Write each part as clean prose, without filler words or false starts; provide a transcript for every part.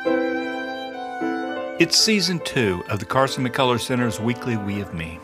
It's season 2 of the Carson McCullers Center's weekly We of Me.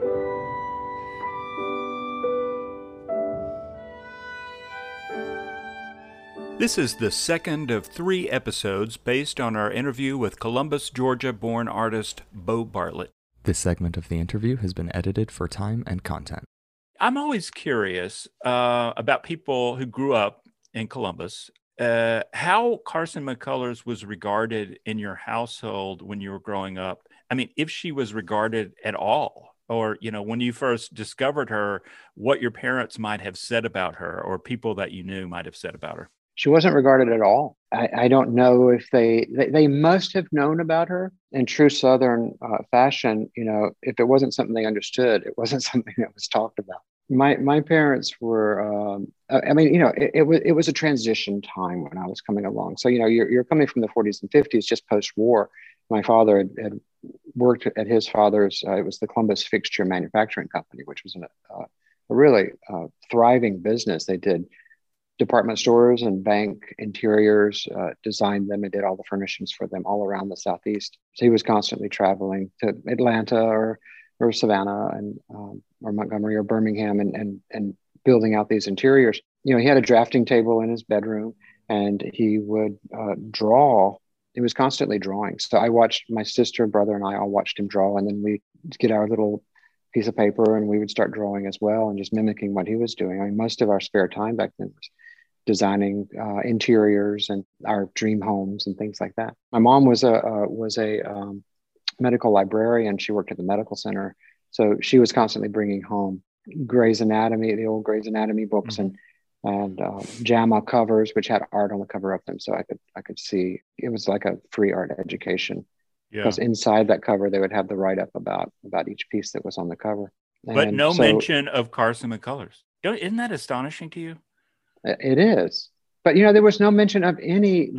This is the second of 3 episodes based on our interview with Columbus, Georgia-born artist Bo Bartlett. This segment of the interview has been edited for time and content. I'm always curious about people who grew up in Columbus. How Carson McCullers was regarded in your household when you were growing up. I mean, if she was regarded at all, or, when you first discovered her, what your parents might have said about her or people that you knew might have said about her. She wasn't regarded at all. I don't know if they must have known about her in true Southern fashion. If it wasn't something they understood, it wasn't something that was talked about. My parents were, it was a transition time when I was coming along. So, you're coming from the 40s and 50s, just post-war. My father had worked at his father's, it was the Columbus Fixture Manufacturing Company, which was a really thriving business. They did department stores and bank interiors, designed them and did all the furnishings for them all around the Southeast. So he was constantly traveling to Atlanta or Savannah and or Montgomery or Birmingham and building out these interiors. He had a drafting table in his bedroom and he would draw. He was constantly drawing. So I watched my sister, brother, and I all watched him draw. And then we get our little piece of paper and we would start drawing as well and just mimicking what he was doing. I mean, most of our spare time back then was designing interiors and our dream homes and things like that. My mom was a medical librarian. She worked at the medical center. So she was constantly bringing home Grey's Anatomy, the old Grey's Anatomy books, and JAMA covers, which had art on the cover of them. So I could see it was like a free art education. Yeah. Because inside that cover, they would have the write-up about each piece that was on the cover. But no mention of Carson McCullers. Isn't that astonishing to you? It is. But, there was no mention of any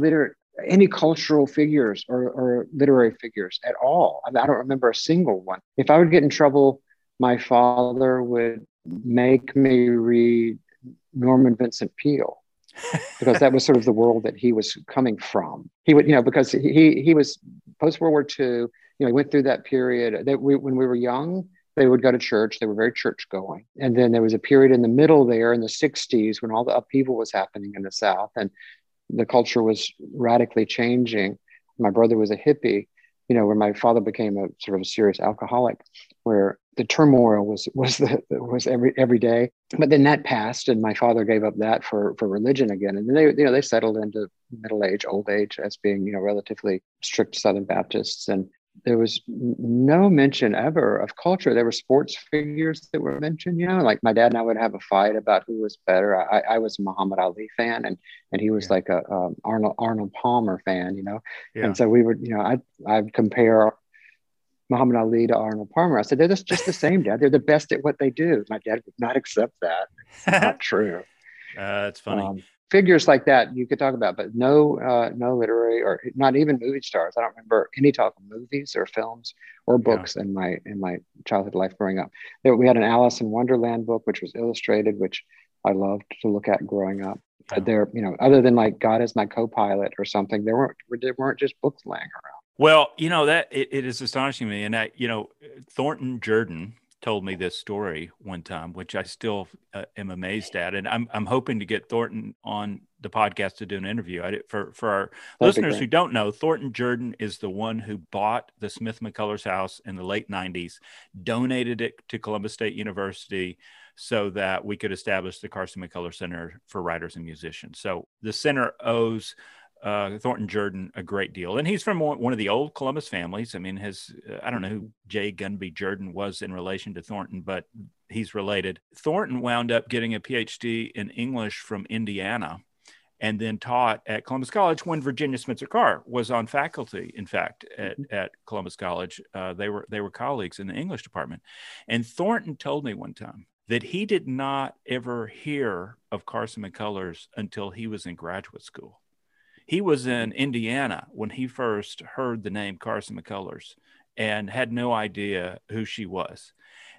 cultural figures or literary figures at all. I don't remember a single one. If I would get in trouble, my father would make me read Norman Vincent Peale because that was sort of the world that he was coming from. He would, because he was post-World War II, he went through that period that when we were young, they would go to church. They were very church going. And then there was a period in the middle there in the 60s when all the upheaval was happening in the South and the culture was radically changing. My brother was a hippie, where my father became a sort of a serious alcoholic, where the turmoil was every day. But then that passed, and my father gave up that for religion again. And then they settled into middle age, old age as being relatively strict Southern Baptists. And there was no mention ever of culture. There were sports figures that were mentioned, like my dad and I would have a fight about who was better. I was a Muhammad Ali fan and he was like a Arnold Palmer fan, Yeah. And so we would, I'd compare Muhammad Ali to Arnold Palmer. I said, they're just the same, Dad. They're the best at what they do. My dad would not accept that. It's not true. That's funny. Figures like that you could talk about, but no literary or not even movie stars. I don't remember any talk of movies or films or books in my childhood life growing up. We had an Alice in Wonderland book, which was illustrated, which I loved to look at growing up. Yeah. But there, other than like God is my co-pilot or something, there weren't just books laying around. Well, that it is astonishing to me, and Thornton Jordan told me this story one time, which I still am amazed at. And I'm hoping to get Thornton on the podcast to do an interview. For our listeners who don't know, Thornton Jordan is the one who bought the Smith McCullers house in the late 90s, donated it to Columbus State University so that we could establish the Carson McCullers Center for Writers and Musicians. So the center owes Thornton Jordan a great deal. And he's from one of the old Columbus families. I mean, I don't know who J. Gunby Jordan was in relation to Thornton, but he's related. Thornton wound up getting a PhD in English from Indiana and then taught at Columbus College when Virginia Spencer Carr was on faculty, in fact, at Columbus College. They were colleagues in the English department. And Thornton told me one time that he did not ever hear of Carson McCullers until he was in graduate school. He was in Indiana when he first heard the name Carson McCullers and had no idea who she was.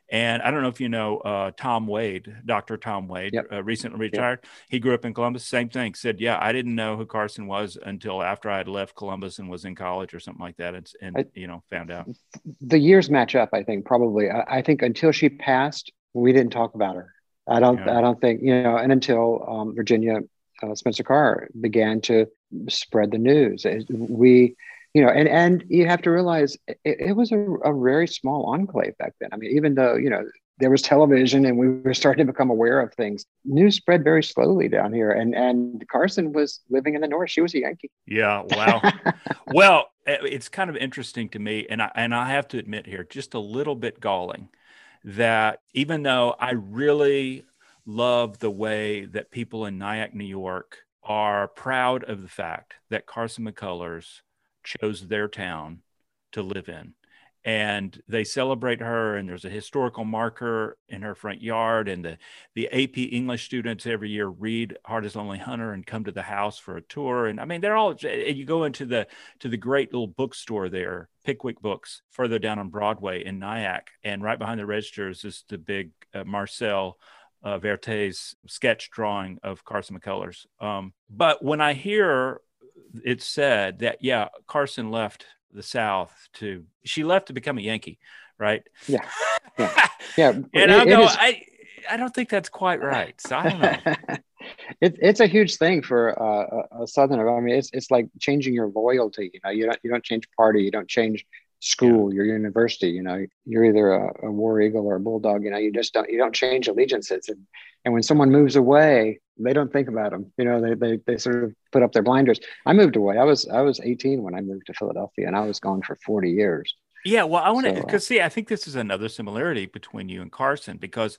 And I don't know if you know Tom Wade, Dr. Tom Wade, Yep. Recently Yep. retired. He grew up in Columbus. Same thing. Said, yeah, I didn't know who Carson was until after I had left Columbus and was in college or something like that. And I, found out. the years match up, I think, probably. I think until she passed, we didn't talk about her. Yeah. I don't think, and until Virginia Spencer Carr began to spread the news. We, and you have to realize it was a very small enclave back then. I mean, even though, there was television and we were starting to become aware of things, news spread very slowly down here. And Carson was living in the North. She was a Yankee. Yeah. Wow. Well, it's kind of interesting to me. And I have to admit here, just a little bit galling, that even though I really love the way that people in Nyack, New York are proud of the fact that Carson McCullers chose their town to live in. And they celebrate her, and there's a historical marker in her front yard. And the AP English students every year read Heart is Lonely Hunter and come to the house for a tour. And I mean, they're all, you go into the great little bookstore there, Pickwick Books, further down on Broadway in Nyack. And right behind the registers is the big Marcel Verte's sketch drawing of Carson McCullers. But when I hear it said that, yeah, Carson left the South she left to become a Yankee, right? Yeah. Yeah. And I don't think that's quite right. So I don't know. It's a huge thing for a Southerner. I mean, it's like changing your loyalty. You don't change party. You don't change school, your university. You're either a War Eagle or a Bulldog. You don't change allegiances. And when someone moves away, they don't think about them. They sort of put up their blinders. I moved away. I was 18 when I moved to Philadelphia, and I was gone for 40 years. Yeah, well, I want to, because I think this is another similarity between you and Carson, because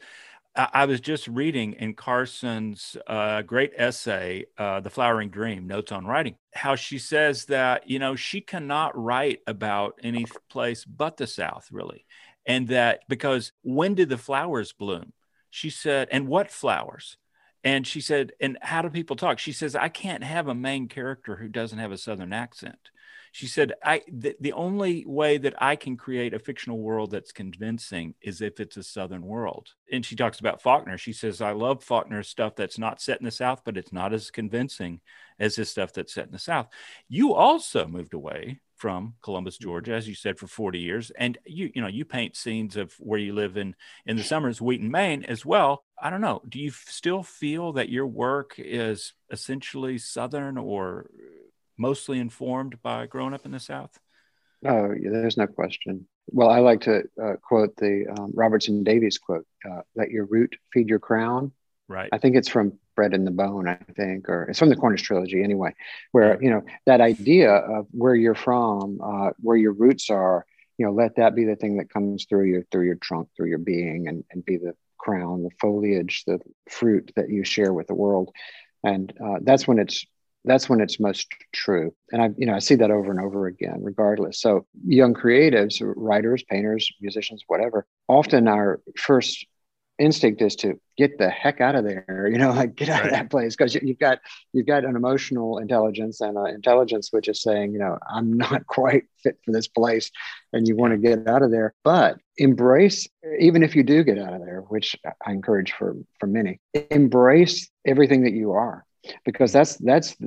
I was just reading in Carson's great essay, The Flowering Dream, Notes on Writing, how she says that, she cannot write about any place but the South, really. And that because when did the flowers bloom? She said, and what flowers? And she said, and how do people talk? She says, I can't have a main character who doesn't have a Southern accent. She said, the only way that I can create a fictional world that's convincing is if it's a Southern world. And she talks about Faulkner. She says, I love Faulkner's stuff that's not set in the South, but it's not as convincing as his stuff that's set in the South. You also moved away from Columbus, Georgia, as you said, for 40 years. And you paint scenes of where you live in the summers, Wheaton, Maine as well. I don't know. Do you still feel that your work is essentially Southern or mostly informed by growing up in the South? Oh, yeah, there's no question. Well, I like to quote the Robertson Davies quote, let your root feed your crown. Right. I think it's from Bread in the Bone, I think, or it's from the Cornish trilogy anyway, where, that idea of where you're from, where your roots are, let that be the thing that comes through your trunk, through your being, and be the crown, the foliage, the fruit that you share with the world. And that's when it's most true. And I see that over and over again, regardless. So young creatives, writers, painters, musicians, whatever, often our first instinct is to get the heck out of there, get out of that place, because you've got an emotional intelligence and an intelligence which is saying, I'm not quite fit for this place, and you want to get out of there. But embrace, even if you do get out of there, which I encourage for many, embrace everything that you are, because that's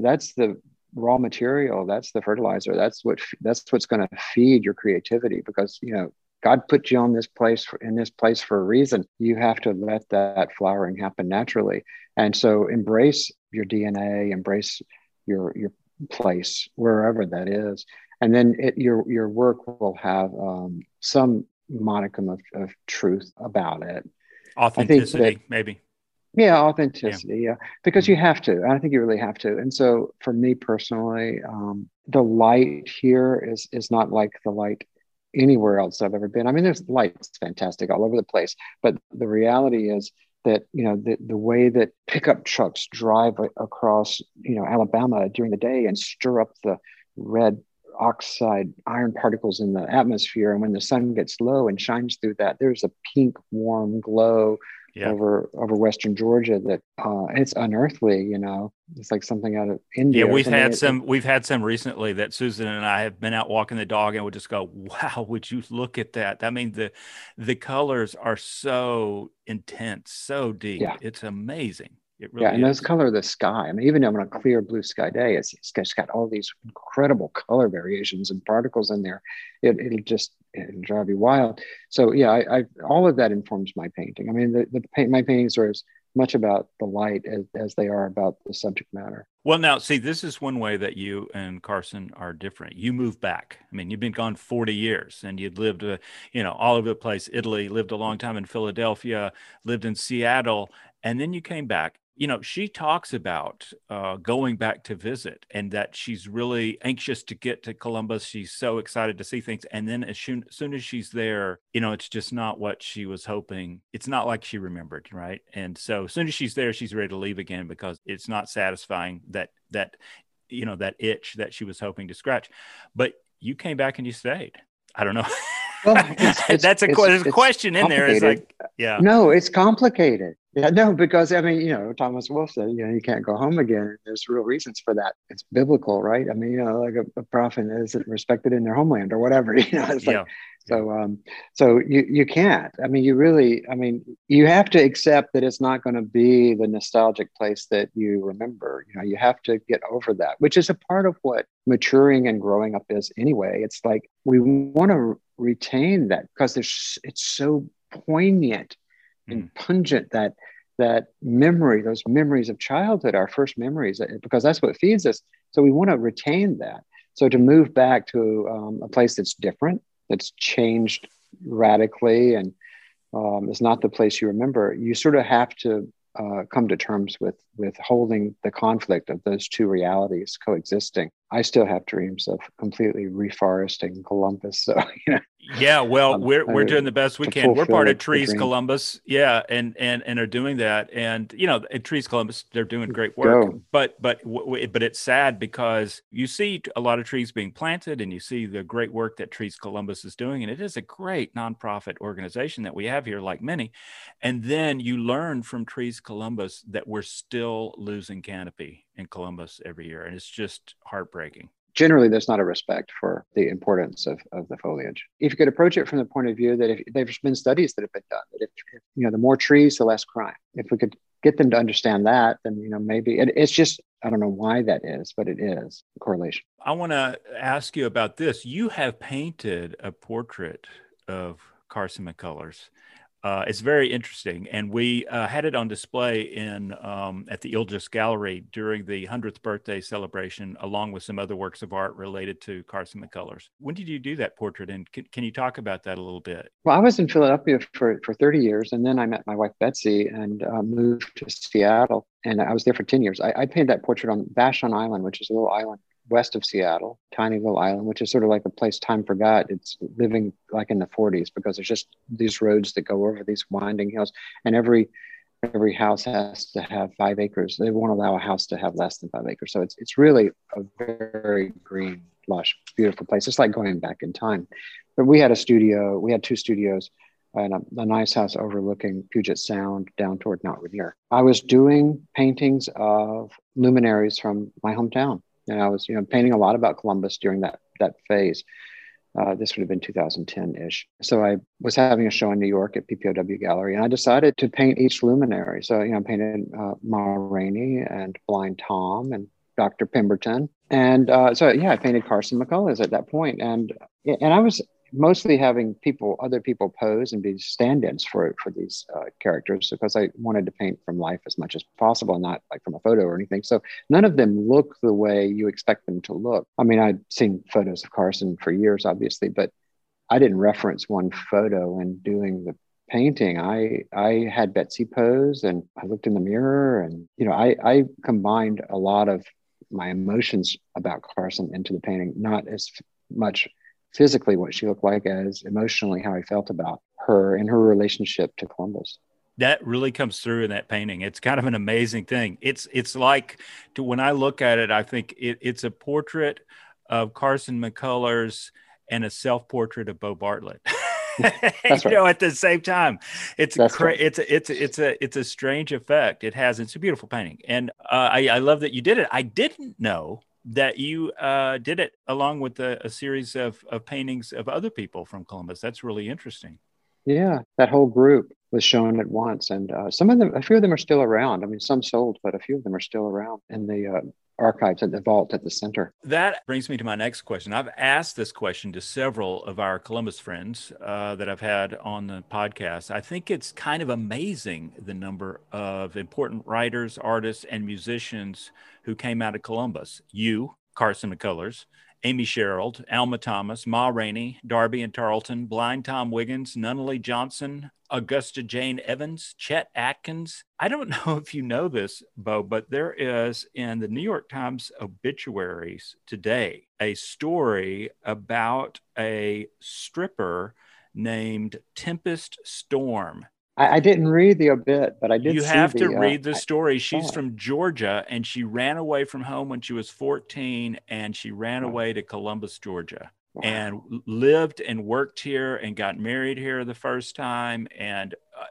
the raw material, that's the fertilizer, that's what's going to feed your creativity, because God put you in this place for a reason. You have to let that flowering happen naturally. And so embrace your DNA, embrace your place, wherever that is. And then your work will have some modicum of truth about it. Authenticity, maybe. Yeah, authenticity. Yeah, because you have to. I think you really have to. And so for me personally, the light here is not like the light anywhere else I've ever been. I mean, there's lights fantastic all over the place, but the reality is that the way that pickup trucks drive across Alabama during the day and stir up the red oxide iron particles in the atmosphere, and when the sun gets low and shines through that, there's a pink warm glow Yeah. over Western Georgia that it's unearthly. It's like something out of Yeah, India or something. we've had some recently that Susan and I have been out walking the dog and would just go, wow, would you look at that? I mean, the colors are so intense, so deep. Yeah. It's amazing. It Yeah, really and those is. color of the sky. I mean, even on a clear blue sky day, it's got all these incredible color variations and particles in there. It'll drive you wild. So yeah, I all of that informs my painting. I mean, my paintings are as much about the light as they are about the subject matter. Well, now, see, this is one way that you and Carson are different. You moved back. I mean, you've been gone 40 years and you'd lived, all over the place, Italy, lived a long time in Philadelphia, lived in Seattle, and then you came back. She talks about going back to visit and that she's really anxious to get to Columbus. She's so excited to see things. And then as soon as she's there, it's just not what she was hoping. It's not like she remembered, right? And so as soon as she's there, she's ready to leave again because it's not satisfying that itch that she was hoping to scratch. But you came back and you stayed. I don't know. Well, There's a question in there. It's like, yeah. No, it's complicated. Yeah, no, because I mean, Thomas Wolfe said, you can't go home again. There's real reasons for that. It's biblical, right? I mean, like a prophet isn't respected in their homeland or whatever. It's like, so you can't. I mean, you have to accept that it's not going to be the nostalgic place that you remember. You have to get over that, which is a part of what maturing and growing up is anyway. It's like we want to retain that because it's so poignant and pungent that memory, those memories of childhood, our first memories, because that's what feeds us. So we want to retain that. So to move back to a place that's different, that's changed radically, and is not the place you remember, you sort of have to come to terms with holding the conflict of those two realities coexisting. I still have dreams of completely reforesting Columbus. So, yeah, well, we're doing the best we can. We're part of Trees Columbus. Yeah. And are doing that. And, at Trees Columbus, they're doing great work, but it's sad because you see a lot of trees being planted and you see the great work that Trees Columbus is doing. And it is a great nonprofit organization that we have here, like many. And then you learn from Trees Columbus that we're still losing canopy in Columbus every year. And it's just heartbreaking. Generally, there's not a respect for the importance of the foliage. If you could approach it from the point of view that if there's been studies that have been done, that if the more trees, the less crime. If we could get them to understand that, then maybe it's just, I don't know why that is, but it is a correlation. I want to ask you about this. You have painted a portrait of Carson McCullers. It's very interesting, and we had it on display at the Ilgis Gallery during the 100th birthday celebration, along with some other works of art related to Carson McCullers. When did you do that portrait, and can you talk about that a little bit? Well, I was in Philadelphia for 30 years, and then I met my wife, Betsy, and moved to Seattle, and I was there for 10 years. I painted that portrait on Vashon Island, which is a little island west of Seattle, tiny little island, which is sort of like a place time forgot. It's living like in the 40s because there's just these roads that go over these winding hills, and every house has to have 5 acres. They won't allow a house to have less than 5 acres. So it's really a very green, lush, beautiful place. It's like going back in time. But we had we had 2 studios and a nice house overlooking Puget Sound down toward Mount Rainier. I was doing paintings of luminaries from my hometown. And I was, painting a lot about Columbus during that phase. This would have been 2010-ish. So I was having a show in New York at PPOW Gallery, and I decided to paint each luminary. So, I painted Ma Rainey and Blind Tom and Dr. Pemberton. And I painted Carson McCullers at that point. And I was mostly having other people pose and be stand-ins for these characters because I wanted to paint from life as much as possible, not like from a photo or anything. So none of them look the way you expect them to look. I mean, I'd seen photos of Carson for years, obviously, but I didn't reference one photo when doing the painting. I had Betsy pose and I looked in the mirror and, I combined a lot of my emotions about Carson into the painting, not as much physically what she looked like as emotionally how I felt about her and her relationship to Columbus. That really comes through in that painting. It's kind of an amazing thing. It's like, when I look at it, I think it's a portrait of Carson McCullers and a self-portrait of Bo Bartlett. That's right. At the same time, That's right. it's a strange effect. It's a beautiful painting. And I love that you did it. I didn't know that you did it along with a series of paintings of other people from Columbus. That's really interesting. Yeah, that whole group was shown at once, and some of them, a few of them are still around. I mean, some sold, but a few of them are still around in the archives at the vault at the center. That brings me to my next question. I've asked this question to several of our Columbus friends that I've had on the podcast. I think it's kind of amazing the number of important writers, artists, and musicians who came out of Columbus. You, Carson McCullers, Amy Sherald, Alma Thomas, Ma Rainey, Darby and Tarleton, Blind Tom Wiggins, Nunnally Johnson, Augusta Jane Evans, Chet Atkins. I don't know if you know this, Bo, but there is in the New York Times obituaries today a story about a stripper named Tempest Storm. I didn't read the obit, but I did. You see have to the, read the story. She's it. from Georgia, and she ran away from home when she was 14, and she ran Wow. away to Columbus, Georgia, Wow. and lived and worked here and got married here the first time. And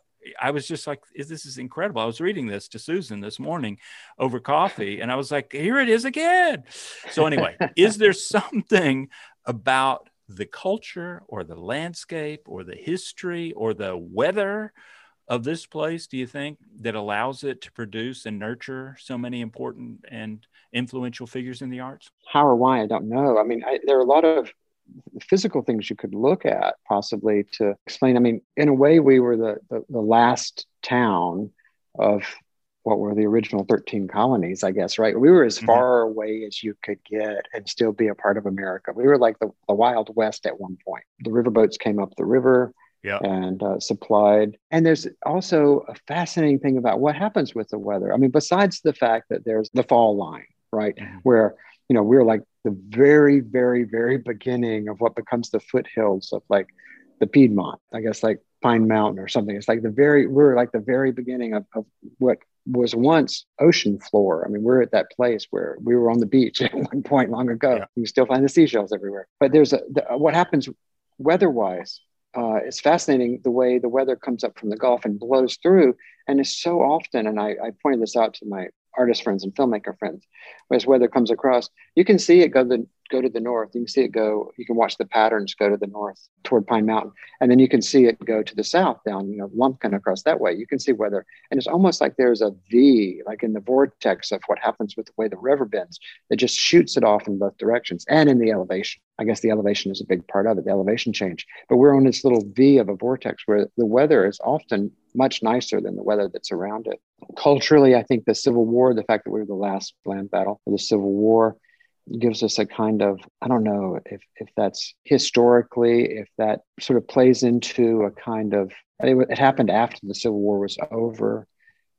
I was just like, this is incredible. I was reading this to Susan this morning over coffee, and I was like, here it is again. So anyway, is there something about the culture or the landscape or the history or the weather of this place, do you think, that allows it to produce and nurture so many important and influential figures in the arts? How or why, I don't know. I mean, there are a lot of physical things you could look at possibly to explain. I mean, in a way, we were the last town of what were the original 13 colonies, I guess, right? We were as far away as you could get and still be a part of America. We were like the Wild West at one point. The riverboats came up the river. Yeah. And supplied. And there's also a fascinating thing about what happens with the weather. I mean, besides the fact that there's the fall line, right? Mm-hmm. Where, we're like the very, very, very beginning of what becomes the foothills of like the Piedmont, I guess, like Pine Mountain or something. It's like we're like the very beginning of what was once ocean floor. I mean, we're at that place where we were on the beach at one point long ago. Yeah. You still find the seashells everywhere. But there's what happens weather-wise. It's fascinating the way the weather comes up from the Gulf and blows through. And it's so often, and I pointed this out to my artist friends and filmmaker friends, as weather comes across, you can see it go to the north. You can see it go, you can watch the patterns go to the north toward Pine Mountain. And then you can see it go to the south down, Lumpkin across that way. You can see weather. And it's almost like there's a V, like in the vortex of what happens with the way the river bends. It just shoots it off in both directions and in the elevation. I guess the elevation is a big part of it, the elevation change. But we're on this little V of a vortex where the weather is often much nicer than the weather that's around it. Culturally, I think the Civil War, the fact that we were the last land battle of the Civil War, gives us a kind of, I don't know if that's historically, if that sort of plays into a kind of, it happened after the Civil War was over.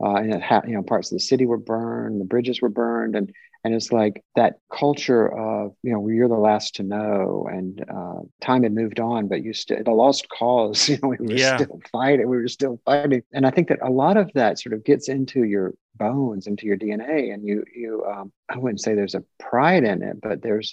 And parts of the city were burned, the bridges were burned, and it's like that culture of you're the last to know, and time had moved on, but the lost cause. We were still fighting. We were still fighting, and I think that a lot of that sort of gets into your bones, into your DNA, and you I wouldn't say there's a pride in it, but there's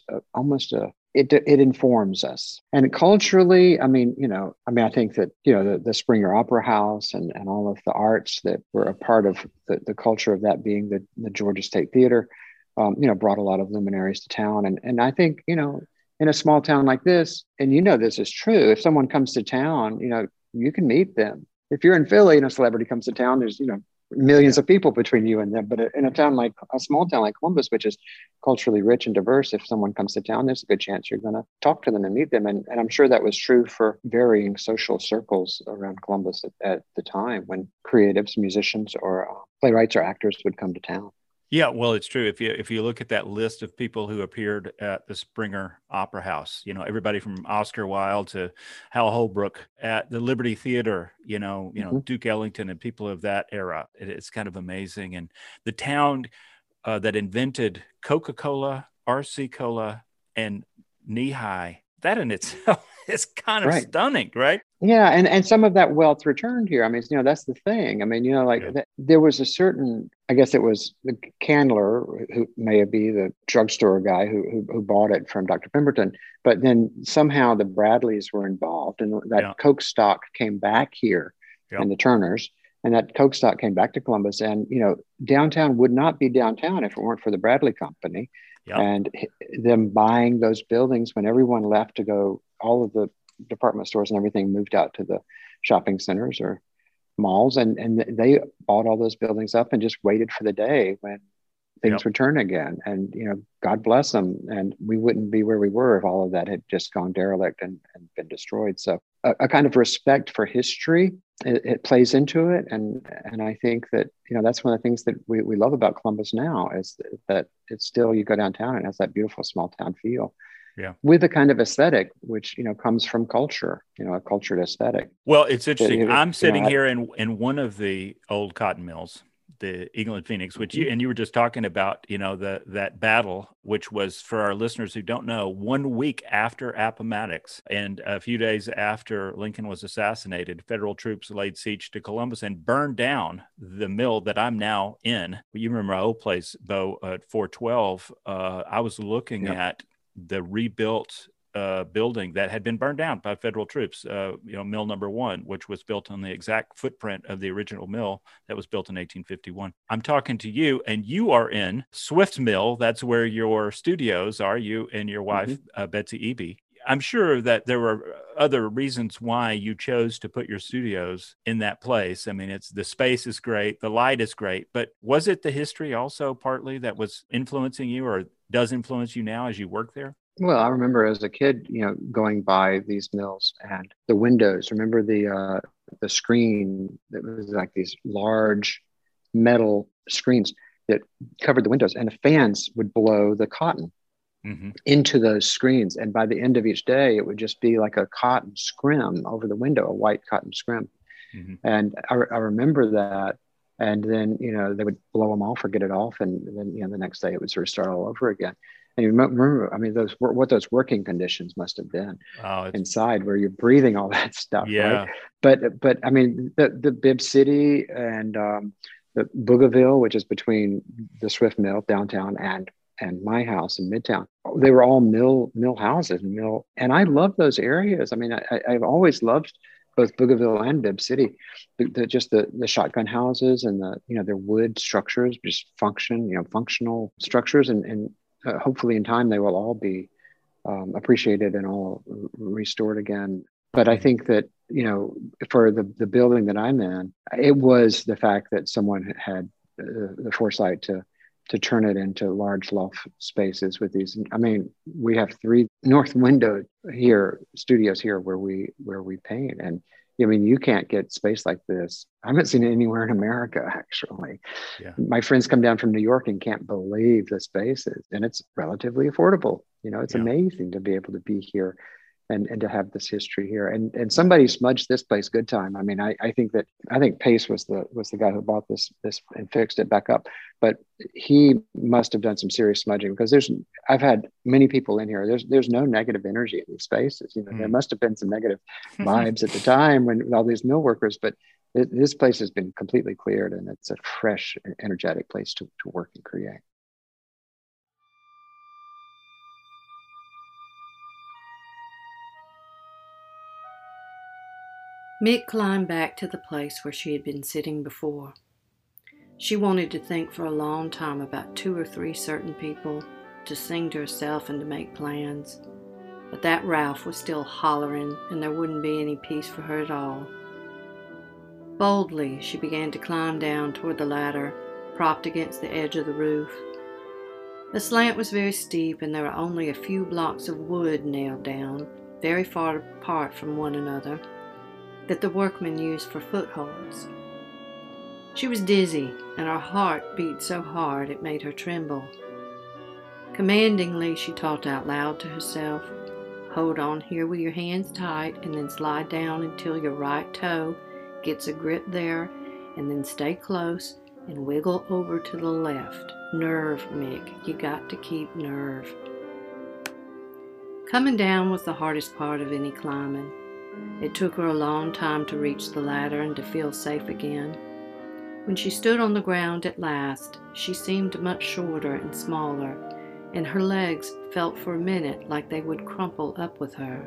it informs us. And culturally, I think that, the Springer Opera House and all of the arts that were a part of the culture of that being the Georgia State Theater, brought a lot of luminaries to town. And I think, in a small town like this, and this is true, if someone comes to town, you can meet them. If you're in Philly and a celebrity comes to town, there's, millions of people between you and them. But in a small town like Columbus, which is culturally rich and diverse, if someone comes to town, there's a good chance you're going to talk to them and meet them. And I'm sure that was true for varying social circles around Columbus at the time when creatives, musicians, or playwrights or actors would come to town. Yeah, well, it's true. If you look at that list of people who appeared at the Springer Opera House, everybody from Oscar Wilde to Hal Holbrook at the Liberty Theater, Duke Ellington and people of that era. It's kind of amazing. And the town that invented Coca-Cola, RC Cola, and knee-high, that in itself is kind of stunning, right? Yeah, and some of that wealth returned here. I mean, that's the thing. I mean, like Yeah. there was a certain, I guess it was the Candler, who may be the drugstore guy who bought it from Dr. Pemberton, but then somehow the Bradleys were involved, and that Yeah. Coke stock came back here, Yep. and the Turners, and that Coke stock came back to Columbus, and downtown would not be downtown if it weren't for the Bradley Company, Yep. and them buying those buildings when everyone left to go. All of the department stores and everything moved out to the shopping centers or malls, and they bought all those buildings up and just waited for the day when things Yep. would turn again. And God bless them, and we wouldn't be where we were if all of that had just gone derelict and been destroyed. So a kind of respect for history, it plays into it, and I think that that's one of the things that we love about Columbus now, is that it's still, you go downtown and it has that beautiful small town feel. Yeah. With a kind of aesthetic, which, comes from culture, a cultured aesthetic. Well, it's interesting. It- I'm sitting I- here in one of the old cotton mills, the Eagle and Phoenix, which you were just talking about, that battle, which was, for our listeners who don't know, 1 week after Appomattox and a few days after Lincoln was assassinated, federal troops laid siege to Columbus and burned down the mill that I'm now in. You remember my old place, Bo, at 412. I was looking Yep. at the rebuilt building that had been burned down by federal troops, mill number 1, which was built on the exact footprint of the original mill that was built in 1851. I'm talking to you, and you are in Swift Mill. That's where your studios are, you and your wife, Betsy Eby. I'm sure that there were other reasons why you chose to put your studios in that place. I mean, the space is great, the light is great, but was it the history also partly that was influencing you, or does influence you now as you work there? Well, I remember as a kid, going by these mills and the windows. Remember the screen that was like these large metal screens that covered the windows, and the fans would blow the cotton into those screens. And by the end of each day, it would just be like a cotton scrim over the window, a white cotton scrim. And I remember that. And then, they would blow them off or get it off. And then, the next day it would sort of start all over again. And you remember, I mean, what those working conditions must have been inside, where you're breathing all that stuff, right? But I mean, the Bibb City and the Bougainville, which is between the Swift Mill downtown and my house in Midtown, they were all mill houses, and I love those areas. I mean, I've always loved both Bougainville and Bibb City, just the shotgun houses and their wood structures, just functional structures, and hopefully in time they will all be appreciated and all restored again. But I think that for the building that I'm in, it was the fact that someone had the foresight to turn it into large loft spaces with these. I mean, we have 3 north window studios here where we paint. And I mean, you can't get space like this. I haven't seen it anywhere in America, actually. Yeah. My friends come down from New York and can't believe the spaces, and it's relatively affordable. It's amazing to be able to be here and to have this history here. And somebody smudged this place good time. I mean, I think Pace was the guy who bought this and fixed it back up. But he must have done some serious smudging, because I've had many people in here. There's no negative energy in these spaces. There must have been some negative vibes at the time when all these mill workers, but this place has been completely cleared, and it's a fresh, energetic place to work and create. Mick climbed back to the place where she had been sitting before. She wanted to think for a long time about 2 or 3 certain people, to sing to herself and to make plans. But that Ralph was still hollering, and there wouldn't be any peace for her at all. Boldly, she began to climb down toward the ladder, propped against the edge of the roof. The slant was very steep, and there were only a few blocks of wood nailed down, very far apart from one another, that the workmen used for footholds. She was dizzy, and her heart beat so hard it made her tremble. Commandingly, she talked out loud to herself. Hold on here with your hands tight, and then slide down until your right toe gets a grip there, and then stay close and wiggle over to the left. Nerve, Mick. You got to keep nerve. Coming down was the hardest part of any climbing. It took her a long time to reach the ladder and to feel safe again. When she stood on the ground at last, she seemed much shorter and smaller, and her legs felt for a minute like they would crumple up with her.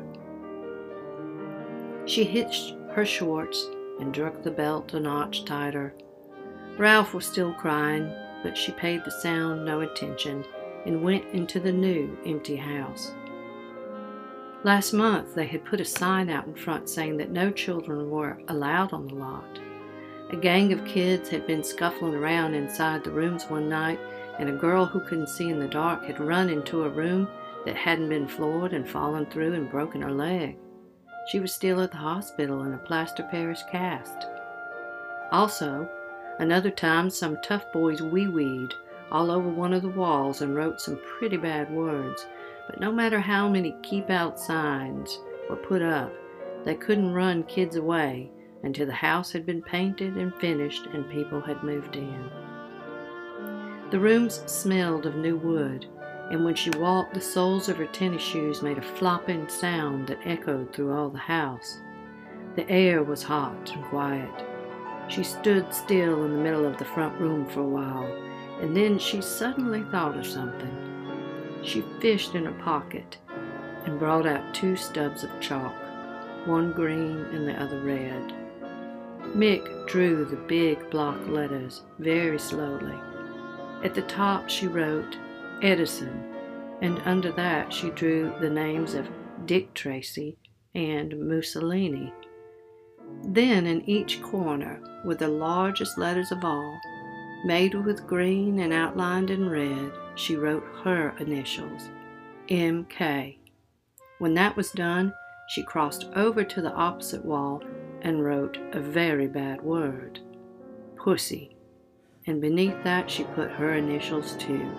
She hitched her shorts and jerked the belt a notch tighter. Ralph was still crying, but she paid the sound no attention and went into the new, empty house. Last month, they had put a sign out in front saying that no children were allowed on the lot. A gang of kids had been scuffling around inside the rooms one night, and a girl who couldn't see in the dark had run into a room that hadn't been floored and fallen through and broken her leg. She was still at the hospital in a plaster Paris cast. Also, another time some tough boys wee-weed all over one of the walls and wrote some pretty bad words, but no matter how many keep-out signs were put up, they couldn't run kids away until the house had been painted and finished and people had moved in. The rooms smelled of new wood, and when she walked, the soles of her tennis shoes made a flopping sound that echoed through all the house. The air was hot and quiet. She stood still in the middle of the front room for a while, and then she suddenly thought of something. She fished in her pocket and brought out 2 stubs of chalk, one green and the other red. Mick drew the big block letters very slowly. At the top she wrote Edison, and under that she drew the names of Dick Tracy and Mussolini. Then in each corner, with the largest letters of all, made with green and outlined in red, she wrote her initials, M.K. When that was done, she crossed over to the opposite wall and wrote a very bad word, Pussy, and beneath that she put her initials too.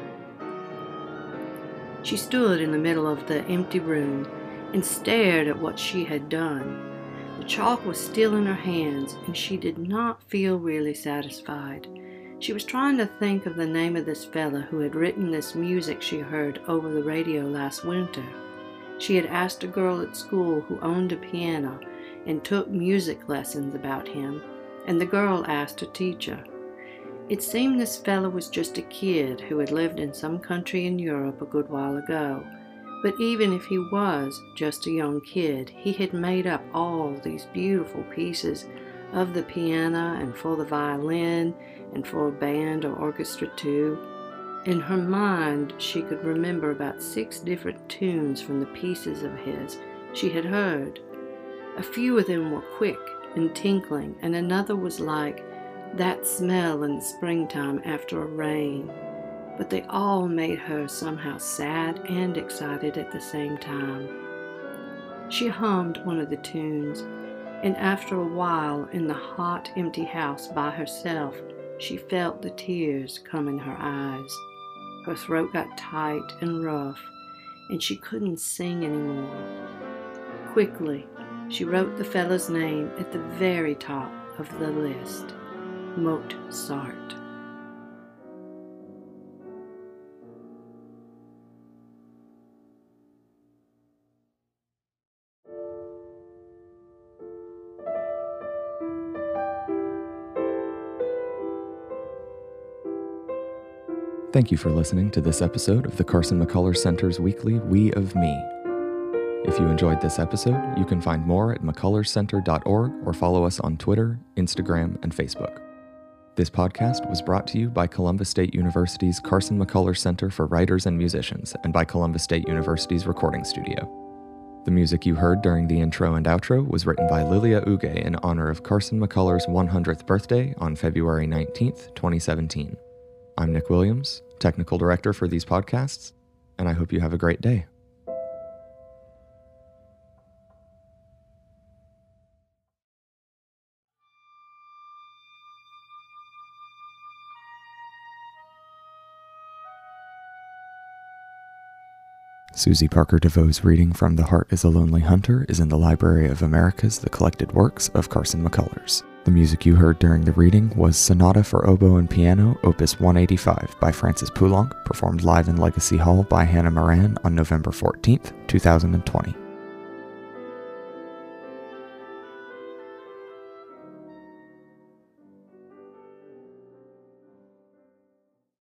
She stood in the middle of the empty room and stared at what she had done. The chalk was still in her hands, and she did not feel really satisfied. She was trying to think of the name of this fella who had written this music she heard over the radio last winter. She had asked a girl at school who owned a piano and took music lessons about him, and the girl asked a teacher. It seemed this fella was just a kid who had lived in some country in Europe a good while ago. But even if he was just a young kid, he had made up all these beautiful pieces of the piano and for the violin and for a band or orchestra too. In her mind, she could remember about 6 different tunes from the pieces of his she had heard. A few of them were quick and tinkling, and another was like that smell in the springtime after a rain. But they all made her somehow sad and excited at the same time. She hummed one of the tunes, and after a while, in the hot, empty house by herself, she felt the tears come in her eyes. Her throat got tight and rough, and she couldn't sing anymore. Quickly, she wrote the fella's name at the very top of the list, Mozart. Thank you for listening to this episode of the Carson McCullers Center's weekly We of Me. If you enjoyed this episode, you can find more at mccullerscenter.org or follow us on Twitter, Instagram, and Facebook. This podcast was brought to you by Columbus State University's Carson McCullers Center for Writers and Musicians and by Columbus State University's recording studio. The music you heard during the intro and outro was written by Lilia Uge in honor of Carson McCullers' 100th birthday on February 19th, 2017. I'm Nick Williams, technical director for these podcasts, and I hope you have a great day. Susie Parker DeVoe's reading from The Heart is a Lonely Hunter is in the Library of America's The Collected Works of Carson McCullers. The music you heard during the reading was Sonata for Oboe and Piano, Opus 185 by Francis Poulenc, performed live in Legacy Hall by Hannah Moran on November 14th, 2020.